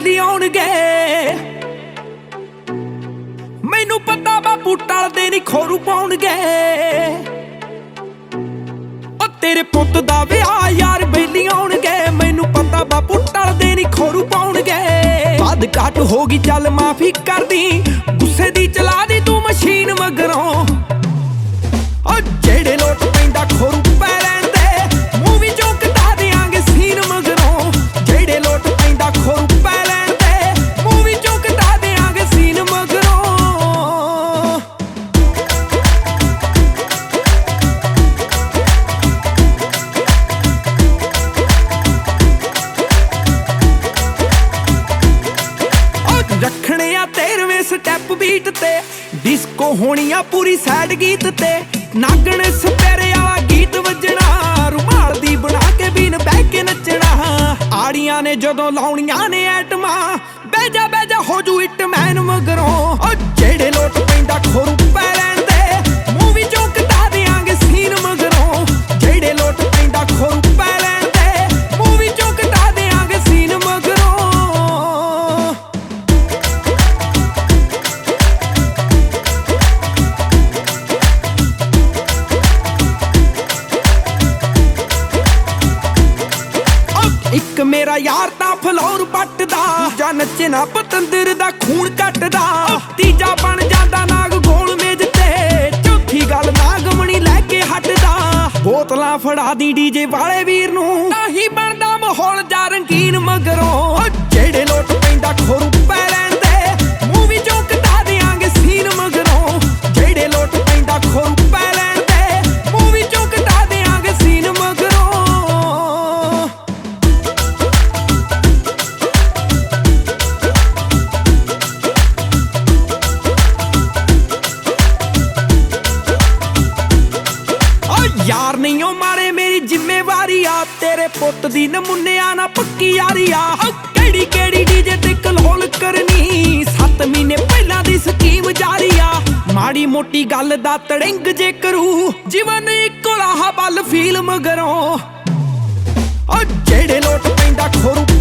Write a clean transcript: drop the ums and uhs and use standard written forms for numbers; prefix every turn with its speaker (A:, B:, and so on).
A: बेली आउणगे। मैनू पता बापू टलदे नहीं खोरू पाउणगे। ओ तेरे पुत्त दा विआह यार बेली आउणगे। मैनू पता बापू टलदे नहीं खोरू पाउणगे। वध घट होगी चल माफी कर दी, गुस्से दी चला दी तू मशीन मगरों। ओ जेड़े लोट पैंदा खोरू पै लैण दे, मूवी चों कटा देंगे सीन मगरों। जेड़े लोट पैंदा खोरू पै लैण दे, मूवी चों कटा देंगे सीन मगरों। रखने आ 13वें स्टैप बीट ते, डिस्को होनी आ पूरी सैड गीत ते। नागण सपेरे वाला गीत वजना, रुमाल दी बना के बीन बह के नचना। आड़ियां ने जदों लाउणियां ने ऐटमा, बैजा बैजा हो जू इट मैन मगरों। ओ जेड़े लोट पैंदा खोरू पै लैण दे, मूवी चों कटा देंगे सीन मगरों। जेड़े लोट पैंदा खोरू पै लैण दे, मूवी चों कटा देंगे सीन मगरों। एक मेरा यार ता फलोर पटदा, दूजा नचे ना पतंदर दा खून कटदा। तीजा बन जांदा नाग गोल मेज ते, चौथी गल नागमणी लैके हटदा। बोतलां फड़ा दी डीजे वाले वीर नूं, ताही बनदा माहौल जा रंगीन मगरों। जेड़े लोट पैंदा खोरू पै लैण दे, मूवी चों कटा देंगे सीन मगरों। जेड़े लोट पैंदा खोरू पै लैण दे, मूवी चों कटा देंगे सीन मगरों। यार नहीं हो मारे मेरी जिम्मेवारी आ, तेरे पुत दी नमूनिया ना पक्की यारी आ। केड़ी केड़ी डीजे ते कलोल करनी, 7 महीने पहला दी स्कीम जारी आ। माड़ी मोटी गल दा तड़िंग जे करू, जीवन इक्को राह बल फील मगरों। ओ जेड़े लोट पैंदा खोरू